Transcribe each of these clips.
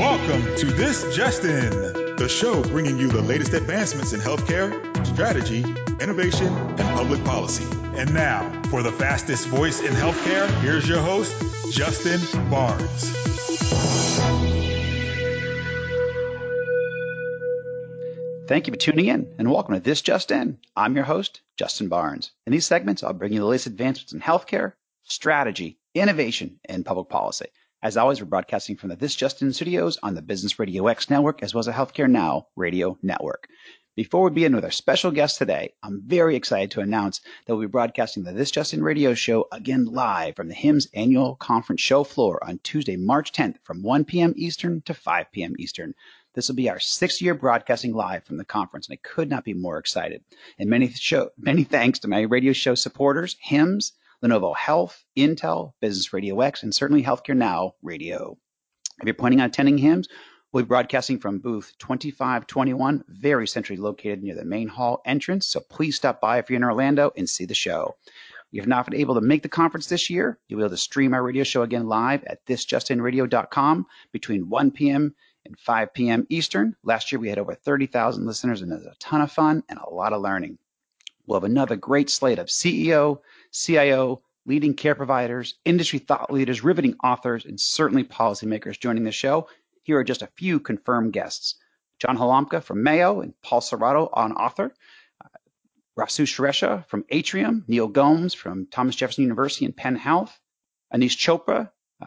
Welcome to This Just In, the show bringing you the latest advancements in healthcare, strategy, innovation, and public policy. And now, for the fastest voice in healthcare, here's your host, Justin Barnes. Thank you for tuning in, and welcome to This Just In. I'm your host, Justin Barnes. In these segments, I'll bring you the latest advancements in healthcare, strategy, innovation, and public policy. As always, we're broadcasting from the This Just In studios on the Business Radio X network, as well as the Healthcare Now radio network. Before we begin with our special guest today, I'm very excited to announce that we'll be broadcasting the This Just In radio show again live from the HIMSS annual conference show floor on Tuesday, March 10th from 1 p.m. Eastern to 5 p.m. Eastern. This will be our 6th year broadcasting live from the conference, and I could not be more excited. And many thanks to my radio show supporters, HIMSS, Lenovo Health, Intel, Business Radio X, and certainly Healthcare Now Radio. If you're planning on attending HIMSS, we'll be broadcasting from booth 2521, very centrally located near the main hall entrance, so please stop by if you're in Orlando and see the show. If you've not been able to make the conference this year, you'll be able to stream our radio show again live at thisjustinradio.com between 1 p.m. and 5 p.m. Eastern. Last year, we had over 30,000 listeners, and it was a ton of fun and a lot of learning. We'll have another great slate of CEO, CIO, leading care providers, industry thought leaders, riveting authors, and certainly policymakers joining the show. Here are just a few confirmed guests. John Halamka from Mayo and Paul Serrato, an author. Rasu Suresha from Atrium, Neil Gomes from Thomas Jefferson University and Penn Health, Anish Chopra,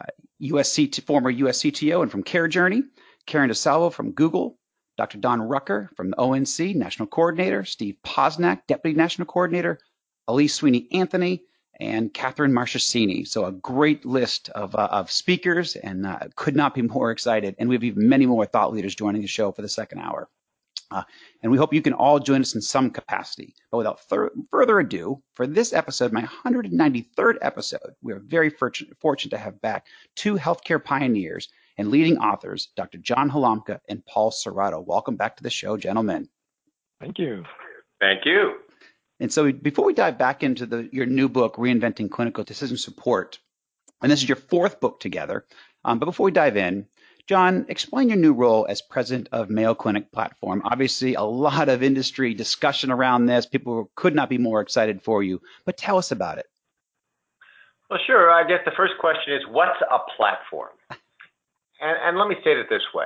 former US CTO and from CareJourney, Karen DeSalvo from Google, Dr. Don Rucker from the ONC, National Coordinator, Steve Posnack, Deputy National Coordinator, Elise Sweeney Anthony, and Catherine Marchesini. So a great list of speakers, and could not be more excited. And we have even many more thought leaders joining the show for the second hour. And we hope you can all join us in some capacity. But without further ado, for this episode, my 193rd episode, we are very fortunate to have back two healthcare pioneers and leading authors, Dr. John Halamka and Paul Serrato. Welcome back to the show, gentlemen. Thank you. Thank you. And so before we dive back into your new book, Reinventing Clinical Decision Support, and this is your 4th book together, but before we dive in, John, explain your new role as president of Mayo Clinic Platform. Obviously, a lot of industry discussion around this. People could not be more excited for you, but tell us about it. Well, sure. I guess the first question is, what's a platform? And let me state it this way.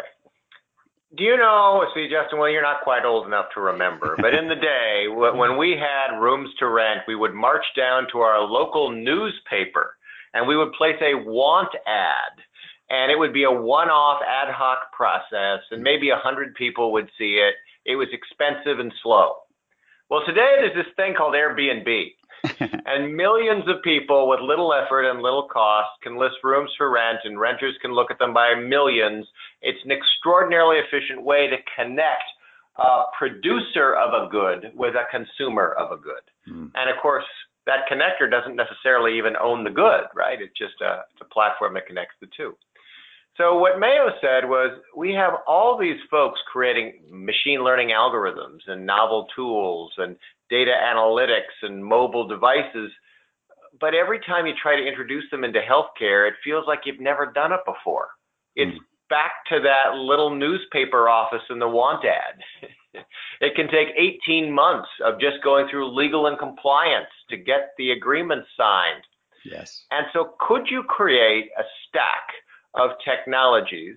Do you know, see, Justin, well, you're not quite old enough to remember, but in the day, when we had rooms to rent, we would march down to our local newspaper, and we would place a want ad. And it would be a one-off ad hoc process, and maybe 100 people would see it. It was expensive and slow. Well, today there's this thing called Airbnb, and millions of people with little effort and little cost can list rooms for rent, and renters can look at them by millions. It's an extraordinarily efficient way to connect a producer of a good with a consumer of a good. And of course, that connector doesn't necessarily even own the good, right? It's just it's a platform that connects the two. So what Mayo said was, we have all these folks creating machine learning algorithms and novel tools and data analytics and mobile devices, but every time you try to introduce them into healthcare, it feels like you've never done it before. It's back to that little newspaper office in the want ad. It can take 18 months of just going through legal and compliance to get the agreement signed. Yes. And so could you create a stack of technologies,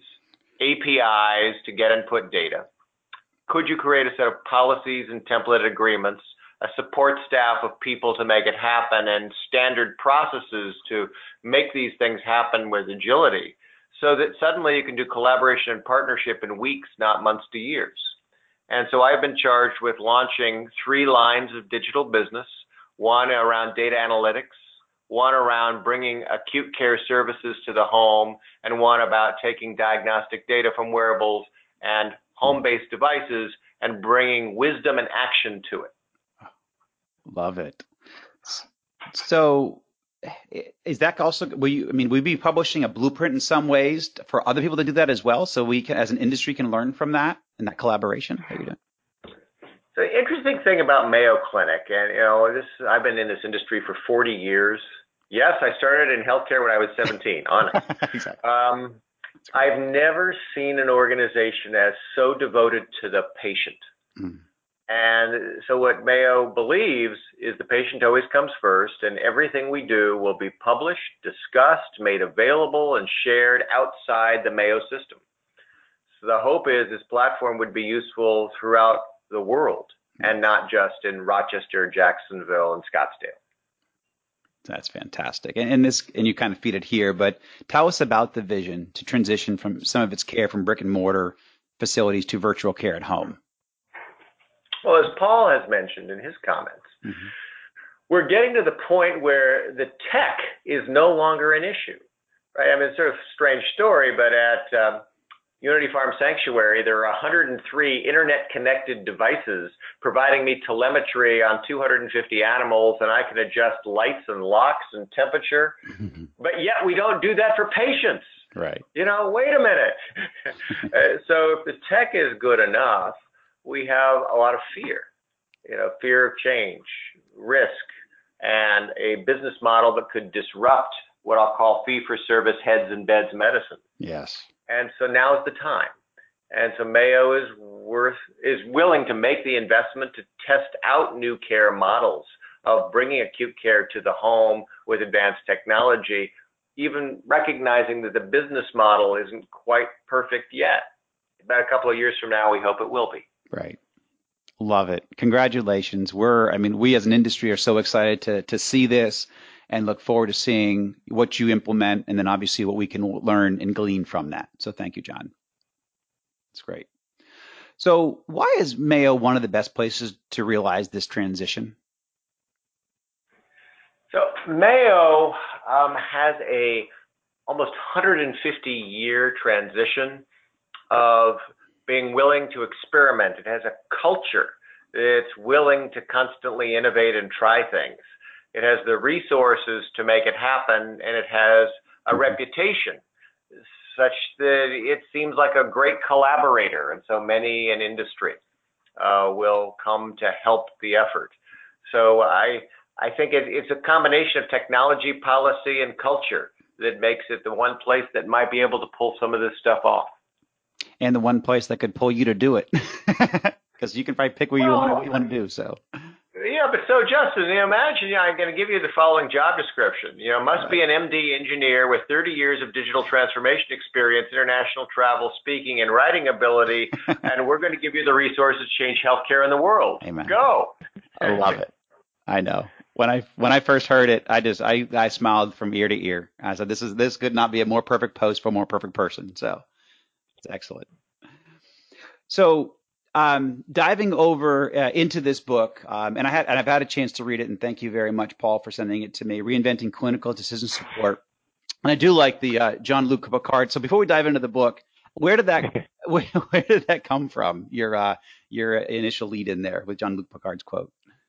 APIs to get and put data? Could you create a set of policies and template agreements, a support staff of people to make it happen, and standard processes to make these things happen with agility, so that suddenly you can do collaboration and partnership in weeks, not months to years? And so I've been charged with launching 3 lines of digital business, one around data analytics, one around bringing acute care services to the home, and one about taking diagnostic data from wearables and home-based devices and bringing wisdom and action to it. Love it. So is that also, will you be publishing a blueprint in some ways for other people to do that as well, so we can, as an industry, can learn from that and that collaboration? How are you doing? The interesting thing about Mayo Clinic, and I've been in this industry for 40 years. Yes, I started in healthcare when I was 17, honest. Exactly. I've never seen an organization as so devoted to the patient. Mm. And so what Mayo believes is the patient always comes first, and everything we do will be published, discussed, made available, and shared outside the Mayo system. So the hope is this platform would be useful throughout the world and not just in Rochester, Jacksonville, and Scottsdale. That's fantastic. And you kind of feed it here, but tell us about the vision to transition from some of its care from brick and mortar facilities to virtual care at home. Well, as Paul has mentioned in his comments, mm-hmm. we're getting to the point where the tech is no longer an issue, right? I mean, it's sort of a strange story, but at Unity Farm Sanctuary, there are 103 internet-connected devices providing me telemetry on 250 animals, and I can adjust lights and locks and temperature. But yet we don't do that for patients. Right. You know, wait a minute. So if the tech is good enough, we have a lot of fear. You know, fear of change, risk, and a business model that could disrupt what I'll call fee-for-service heads and beds medicine. Yes. And so now is the time. And so Mayo is willing to make the investment to test out new care models of bringing acute care to the home with advanced technology, even recognizing that the business model isn't quite perfect yet. About a couple of years from now, we hope it will be. Right. Love it. Congratulations. We as an industry are so excited to see this and look forward to seeing what you implement and then obviously what we can learn and glean from that. So thank you, John. It's great. So why is Mayo one of the best places to realize this transition? So Mayo has a almost 150-year transition of being willing to experiment. It has a culture that's willing to constantly innovate and try things. It has the resources to make it happen, and it has a reputation such that it seems like a great collaborator, and so many in industry will come to help the effort. So I think it's a combination of technology, policy, and culture that makes it the one place that might be able to pull some of this stuff off. And the one place that could pull you to do it, because you can probably pick what you want to do. So. Yeah, but so Justin, imagine, I'm going to give you the following job description. Must be an MD engineer with 30 years of digital transformation experience, international travel, speaking, and writing ability, and we're going to give you the resources to change healthcare in the world. Amen. Go. I love it. I know. When I first heard it, I smiled from ear to ear. I said, this could not be a more perfect post for a more perfect person. So it's excellent. So. Diving over into this book, and I've had a chance to read it, and thank you very much, Paul, for sending it to me. Reinventing Clinical Decision Support, and I do like the Jean-Luc Picard. So before we dive into the book, where did that come from? Your initial lead in there with Jean-Luc Picard's quote.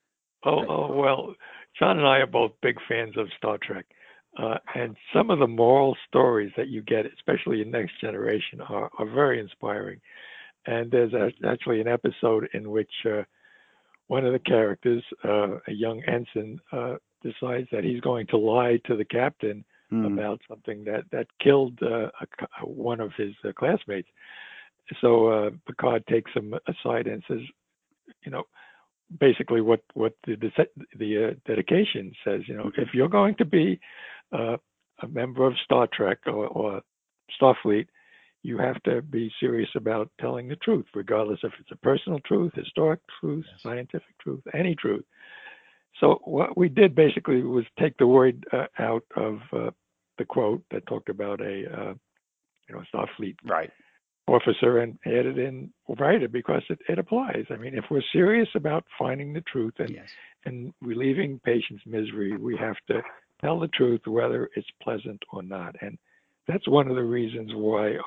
Well, John and I are both big fans of Star Trek, and some of the moral stories that you get, especially in Next Generation, are very inspiring. And there's actually an episode in which one of the characters, a young ensign, decides that he's going to lie to the captain about something that killed one of his classmates. So Picard takes him aside and says, basically what the dedication says. If you're going to be a member of Star Trek or Starfleet, you have to be serious about telling the truth, regardless if it's a personal truth, historic truth, scientific truth, any truth. So what we did basically was take the word out of the quote that talked about a Starfleet officer and added in writer because it applies. I mean, if we're serious about finding the truth and relieving patients' misery, we have to tell the truth, whether it's pleasant or not. And that's one of the reasons why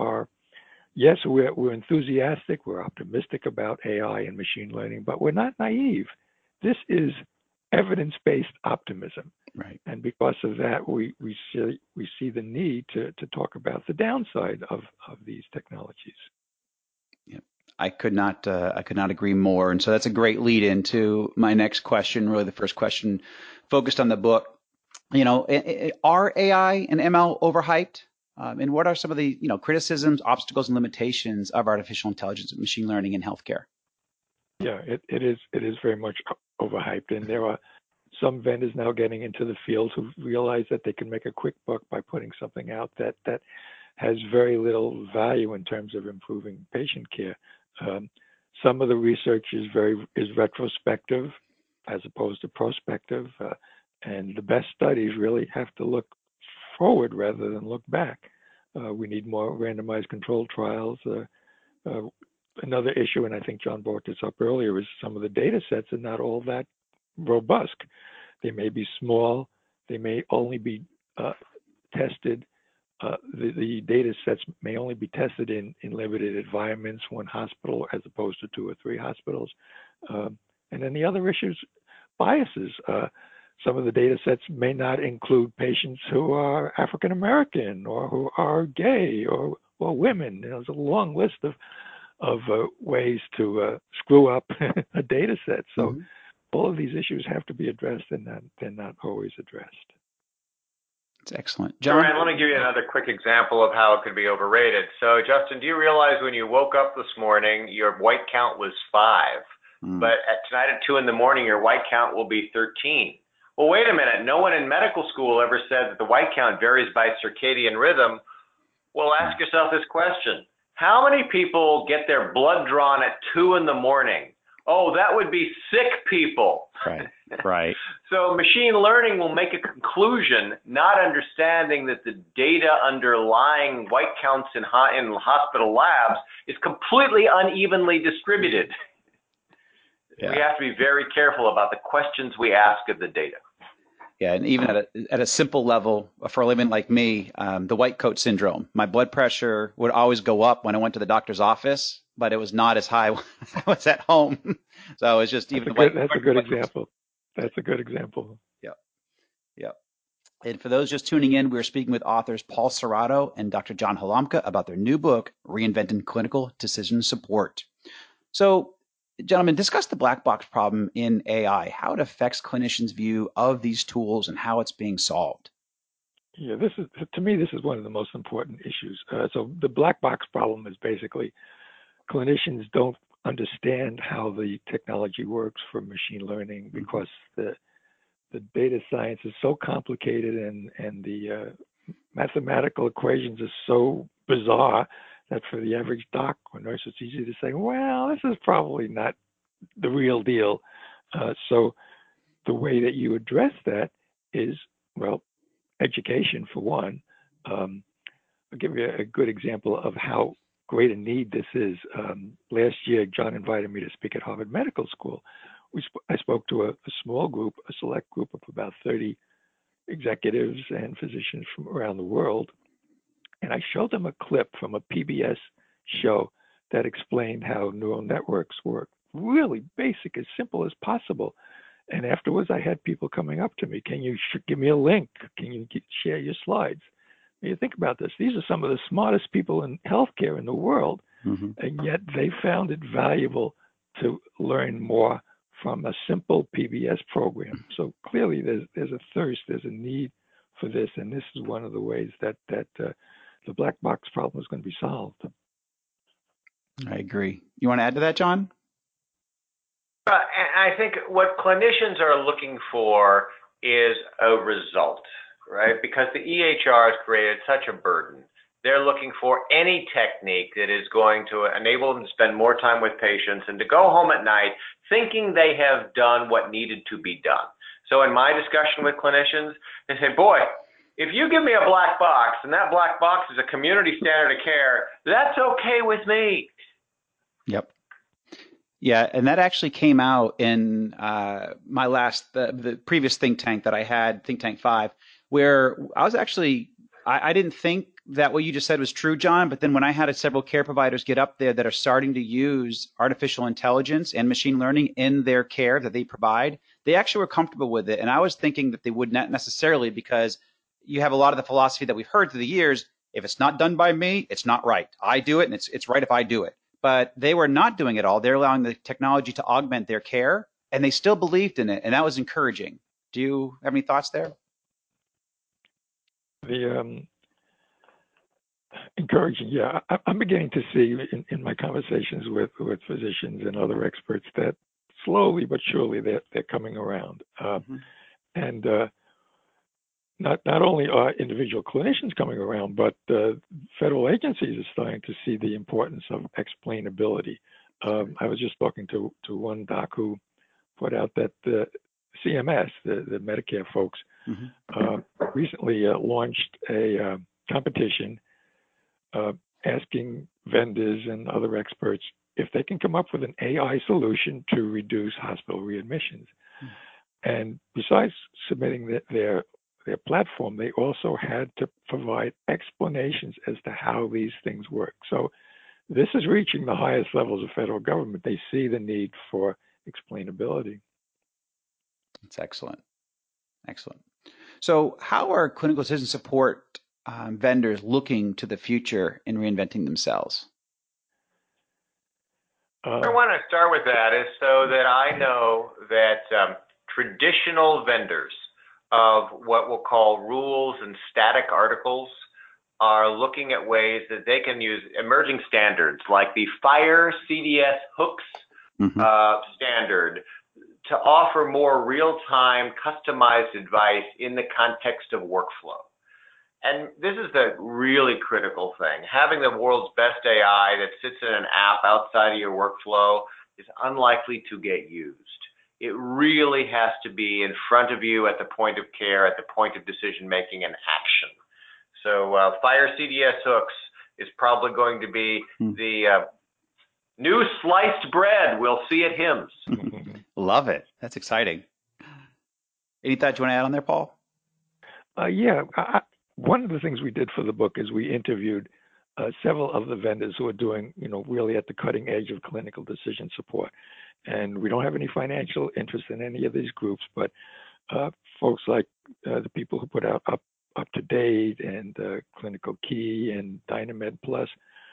we're enthusiastic, we're optimistic about AI and machine learning, but we're not naive. This is evidence-based optimism. Right. And because of that, we see the need to talk about the downside of these technologies. Yeah, I could not agree more. And so that's a great lead into my next question, really the first question focused on the book. Are AI and ML overhyped? And what are some of the criticisms, obstacles, and limitations of artificial intelligence and machine learning in healthcare? Yeah, it is very much overhyped, and there are some vendors now getting into the field who realize that they can make a quick buck by putting something out that has very little value in terms of improving patient care. Some of the research is retrospective as opposed to prospective, and the best studies really have to look forward rather than look back. We need more randomized controlled trials. Another issue, and I think John brought this up earlier, is some of the data sets are not all that robust. They may be small. They may only be tested. The data sets may only be tested in limited environments, one hospital as opposed to 2 or 3 hospitals. And then the other issues, biases. Some of the data sets may not include patients who are African American or who are gay or women. There's a long list of ways to screw up a data set. So all of these issues have to be addressed, and they're not always addressed. That's excellent. John? Ryan, let me give you another quick example of how it could be overrated. So, Justin, do you realize when you woke up this morning, your white count was 5, but tonight at 2 in the morning, your white count will be 13? Well, wait a minute. No one in medical school ever said that the white count varies by circadian rhythm. Well, ask yourself this question. How many people get their blood drawn at 2 in the morning? Oh, that would be sick people. Right. So machine learning will make a conclusion, not understanding that the data underlying white counts in hospital labs is completely unevenly distributed. Yeah. We have to be very careful about the questions we ask of the data. Yeah, and even at a simple level, for a layman like me, the white coat syndrome. My blood pressure would always go up when I went to the doctor's office, but it was not as high when I was at home. So it's just even that's a good example. That's a good example. Yep. And for those just tuning in, we're speaking with authors Paul Serrato and Dr. John Halamka about their new book, Reinventing Clinical Decision Support. So, gentlemen, discuss the black box problem in AI, how it affects clinicians' view of these tools and how it's being solved. Yeah, to me, this is one of the most important issues. So the black box problem is basically clinicians don't understand how the technology works for machine learning because the data science is so complicated and the mathematical equations are so bizarre that for the average doc or nurse, it's easy to say, well, this is probably not the real deal. So the way that you address that is, well, education for one. I'll give you a good example of how great a need this is. Last year, John invited me to speak at Harvard Medical School. I spoke to a small group, a select group of about 30 executives and physicians from around the world. And I showed them a clip from a PBS show that explained how neural networks work. Really basic, as simple as possible. And afterwards, I had people coming up to me. Can you give me a link? Can you share your slides? You think about this. These are some of the smartest people in healthcare in the world, and yet they found it valuable to learn more from a simple PBS program. So clearly, there's a thirst, there's a need for this, and this is one of the ways that the black box problem is going to be solved. I agree. You want to add to that, John? I think what clinicians are looking for is a result, right? Because the EHR has created such a burden. They're looking for any technique that is going to enable them to spend more time with patients and to go home at night thinking they have done what needed to be done. So in my discussion with clinicians, they say, boy, if you give me a black box and that black box is a community standard of care, that's okay with me. Yep. Yeah, and that actually came out in my last, the previous think tank that I had, Think Tank 5, where I was actually, I didn't think that what you just said was true, John, but then when I had several care providers get up there that are starting to use artificial intelligence and machine learning in their care that they provide, they actually were comfortable with it. And I was thinking that they would not necessarily, because you have a lot of the philosophy that we've heard through the years, if it's not done by me, it's not right. I do it, and it's right if I do it. But they were not doing it all. They're allowing the technology to augment their care, and they still believed in it, and that was encouraging. Do you have any thoughts there? encouraging. Yeah, I'm beginning to see in my conversations with physicians and other experts that slowly but surely they're coming around. And not only are individual clinicians coming around, but federal agencies are starting to see the importance of explainability. I was just talking to one doc who put out that the CMS, the Medicare folks, recently launched a competition asking vendors and other experts if they can come up with an AI solution to reduce hospital readmissions. And besides submitting their platform, they also had to provide explanations as to how these things work. So this is reaching the highest levels of federal government. They see the need for explainability. That's excellent. Excellent. So how are clinical decision support vendors looking to the future in reinventing themselves? I want to start with that is so that I know that traditional vendors of what we'll call rules and static articles are looking at ways that they can use emerging standards like the FHIR CDS HOOCS standard to offer more real-time customized advice in the context of workflow. And this is the really critical thing. Having the world's best AI that sits in an app outside of your workflow is unlikely to get used. It really has to be in front of you at the point of care, at the point of decision-making and action. So FHIR CDS HOOCS is probably going to be the new sliced bread we'll see at HIMSS. Love it. That's exciting. Any thoughts you want to add on there, Paul? Yeah. One of the things we did for the book is we interviewed several of the vendors who are doing, really at the cutting edge of clinical decision support. And we don't have any financial interest in any of these groups, but folks like the people who put out UpToDate and Clinical Key and Dynamed Plus,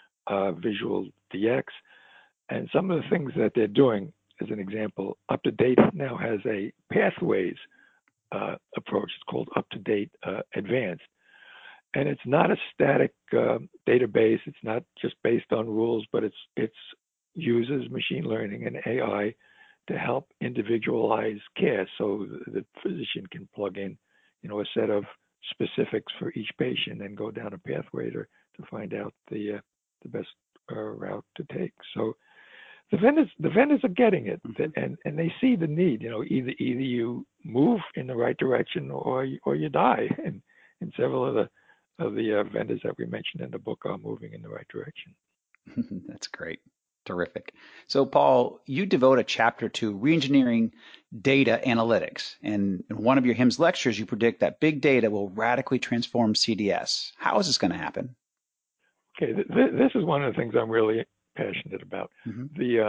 Visual DX, and some of the things that they're doing. As an example, UpToDate now has a pathways approach. It's called UpToDate Advanced. And it's not a static database. It's not just based on rules, but it's uses machine learning and AI to help individualize care. So the physician can plug in, a set of specifics for each patient and go down a pathway to find out the best route to take. So the vendors are getting it, and they see the need. Either you move in the right direction or you die. And several of the vendors that we mentioned in the book are moving in the right direction. That's great. Terrific. So, Paul, you devote a chapter to reengineering data analytics. And in one of your HIMSS lectures, you predict that big data will radically transform CDS. How is this going to happen? Okay, this is one of the things I'm really passionate about. The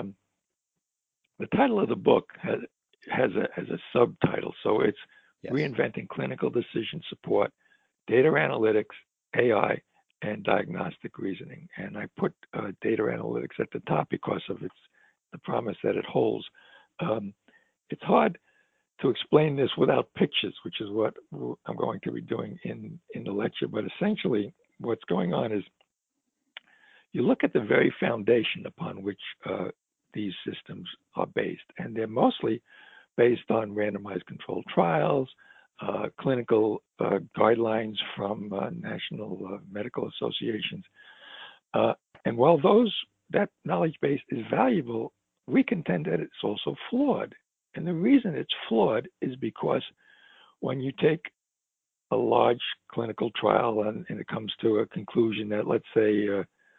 title of the book has a subtitle. So it's Reinventing Clinical Decision Support, Data Analytics, AI, and Diagnostic Reasoning. And I put data analytics at the top because of the promise that it holds. It's hard to explain this without pictures, which is what I'm going to be doing in the lecture. But essentially, what's going on is you look at the very foundation upon which these systems are based, and they're mostly based on randomized controlled trials, clinical guidelines from national medical associations. And while that knowledge base is valuable, we contend that it's also flawed. And the reason it's flawed is because when you take a large clinical trial and it comes to a conclusion that, let's say,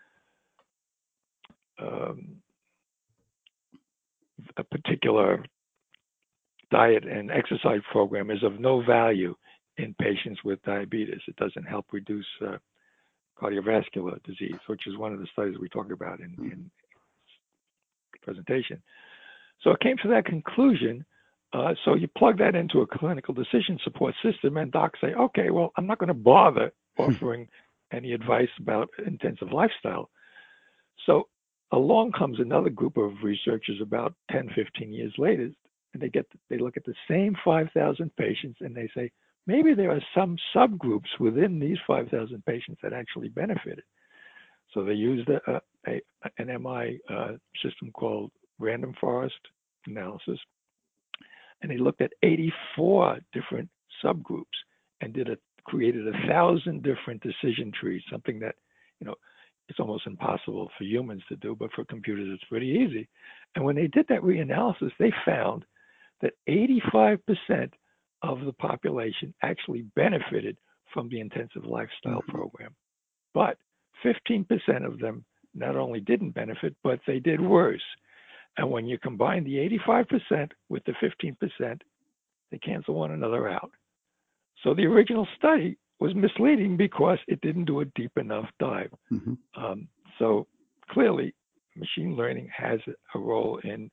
a particular diet and exercise program is of no value in patients with diabetes. It doesn't help reduce cardiovascular disease, which is one of the studies we talked about in the presentation. So it came to that conclusion. So you plug that into a clinical decision support system, and docs say, okay, well, I'm not going to bother offering any advice about intensive lifestyle. So along comes another group of researchers about 10, 15 years later, and they look at the same 5,000 patients and they say, maybe there are some subgroups within these 5,000 patients that actually benefited. So they used an MI system called random forest analysis, and they looked at 84 different subgroups and created 1,000 different decision trees, something that, it's almost impossible for humans to do, but for computers it's pretty easy. And when they did that reanalysis, they found that 85% of the population actually benefited from the intensive lifestyle program, but 15% of them not only didn't benefit, but they did worse. And when you combine the 85% with the 15%, they cancel one another out. So the original study was misleading because it didn't do a deep enough dive. So clearly, machine learning has a role in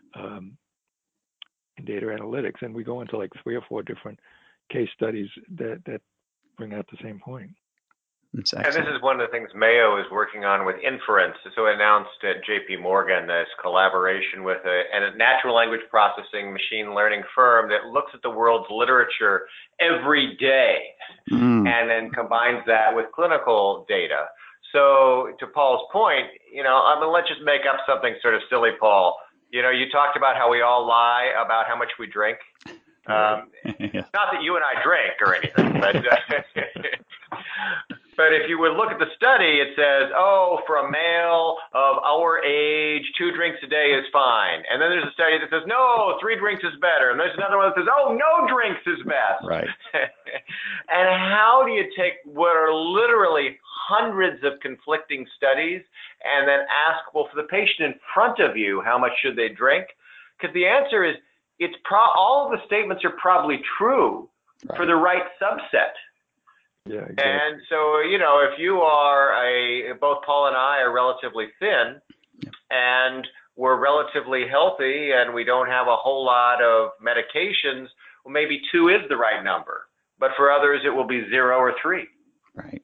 data analytics, and we go into like 3 or 4 different case studies that bring out the same point. And this is one of the things Mayo is working on with inference. So announced at JP Morgan this collaboration with a natural language processing machine learning firm that looks at the world's literature every day and then combines that with clinical data. So to Paul's point, let's just make up something sort of silly, Paul. You talked about how we all lie about how much we drink. Not that you and I drink or anything, but but if you would look at the study, it says, for a male of our age, 2 drinks a day is fine. And then there's a study that says, no, 3 drinks is better. And there's another one that says, no drinks is best. Right. And how do you take what are literally hundreds of conflicting studies and then ask, well, for the patient in front of you, how much should they drink? Because the answer is, all of the statements are probably true for the right subset. Yeah, exactly. And so, if you are both Paul and I are relatively thin and we're relatively healthy and we don't have a whole lot of medications, well, maybe 2 is the right number. But for others, it will be 0 or 3. Right.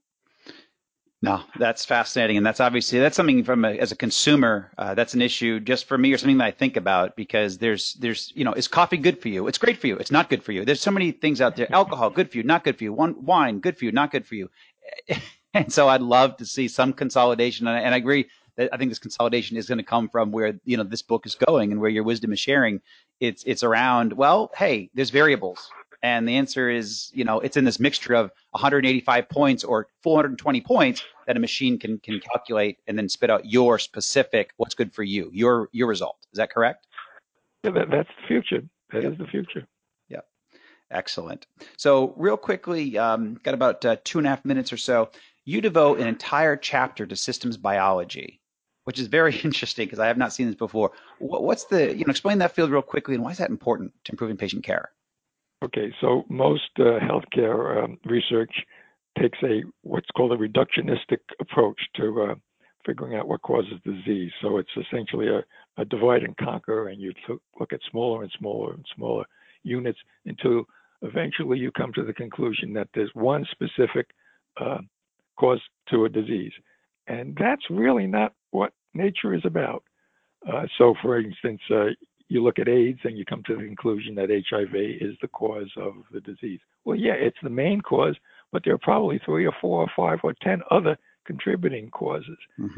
No, that's fascinating. And that's something as a consumer, that's an issue just for me or something that I think about because there's, is coffee good for you? It's great for you. It's not good for you. There's so many things out there. Alcohol, good for you, not good for you. Wine, good for you, not good for you. And so I'd love to see some consolidation. And I agree that I think this consolidation is going to come from where, this book is going and where your wisdom is sharing. It's around, well, hey, there's variables. And the answer is, it's in this mixture of 185 points or 420 points that a machine can calculate and then spit out your specific, what's good for you, your result. Is that correct? Yeah, that's the future. That is the future. Yeah. Excellent. So real quickly, got about 2.5 minutes or so. You devote an entire chapter to systems biology, which is very interesting because I have not seen this before. What's explain that field real quickly and why is that important to improving patient care? Okay, so most healthcare research takes what's called a reductionistic approach to figuring out what causes disease. So it's essentially a divide and conquer, and you look at smaller and smaller and smaller units until eventually you come to the conclusion that there's one specific cause to a disease. And that's really not what nature is about. So for instance, you look at AIDS and you come to the conclusion that HIV is the cause of the disease. Well, yeah, it's the main cause, but there are probably 3 or 4 or 5 or 10 other contributing causes.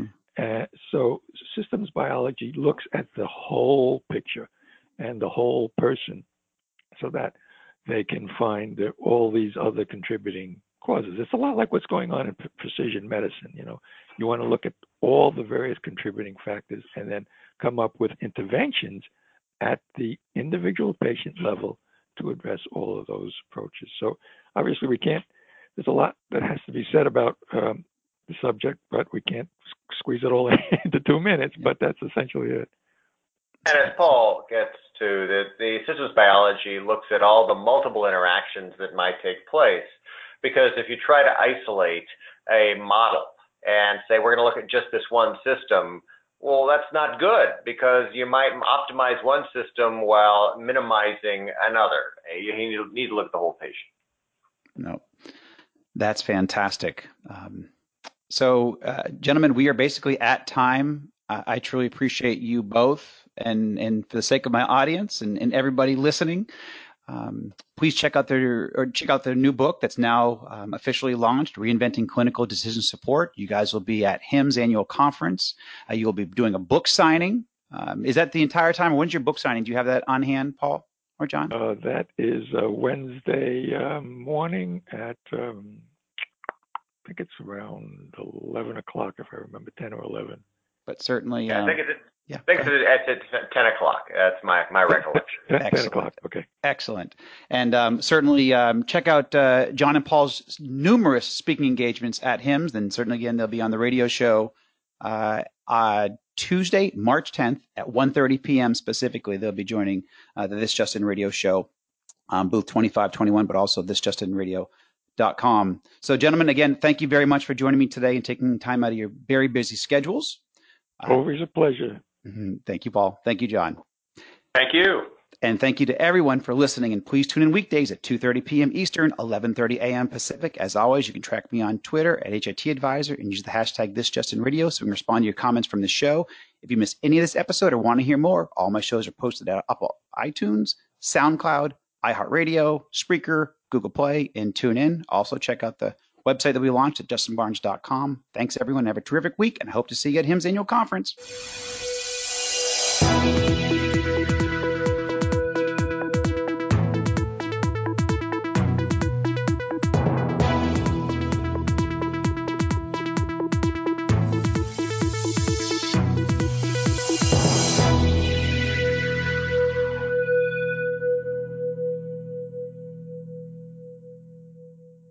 So systems biology looks at the whole picture and the whole person so that they can find all these other contributing causes. It's a lot like what's going on in precision medicine. You want to look at all the various contributing factors and then come up with interventions at the individual patient level to address all of those approaches. So obviously there's a lot that has to be said about the subject, but we can't squeeze it all into 2 minutes, but that's essentially it. And as Paul gets to, the systems biology looks at all the multiple interactions that might take place. Because if you try to isolate a model and say, we're going to look at just this one system, well, that's not good because you might optimize one system while minimizing another. You need to look at the whole patient. No, that's fantastic. So, gentlemen, we are basically at time. I truly appreciate you both. And for the sake of my audience and everybody listening, please check out their new book that's now officially launched, Reinventing Clinical Decision Support. You guys will be at HIMSS annual conference. You'll be doing a book signing. Is that the entire time? Or when's your book signing? Do you have that on hand, Paul or John? That is Wednesday morning at, I think it's around 11 o'clock, if I remember, 10 or 11. But certainly, I think it's at 10 o'clock. That's my recollection. 10 o'clock, okay. Excellent. And certainly check out John and Paul's numerous speaking engagements at HIMSS. And certainly, again, they'll be on the radio show Tuesday, March 10th at 1:30 p.m. specifically. They'll be joining the This Just In Radio show, booth 2521, but also thisjustinradio.com. So, gentlemen, again, thank you very much for joining me today and taking time out of your very busy schedules. Always a pleasure. Thank you, Paul. Thank you, John. Thank you. And thank you to everyone for listening. And please tune in weekdays at 2:30 p.m. Eastern, 11:30 a.m. Pacific. As always, you can track me on Twitter at HIT Advisor and use the hashtag ThisJustinRadio so we can respond to your comments from the show. If you missed any of this episode or want to hear more, all my shows are posted up on iTunes, SoundCloud, iHeartRadio, Spreaker, Google Play, and TuneIn. Also, check out the website that we launched at justinbarnes.com. Thanks, everyone. Have a terrific week, and I hope to see you at HIMSS Annual Conference.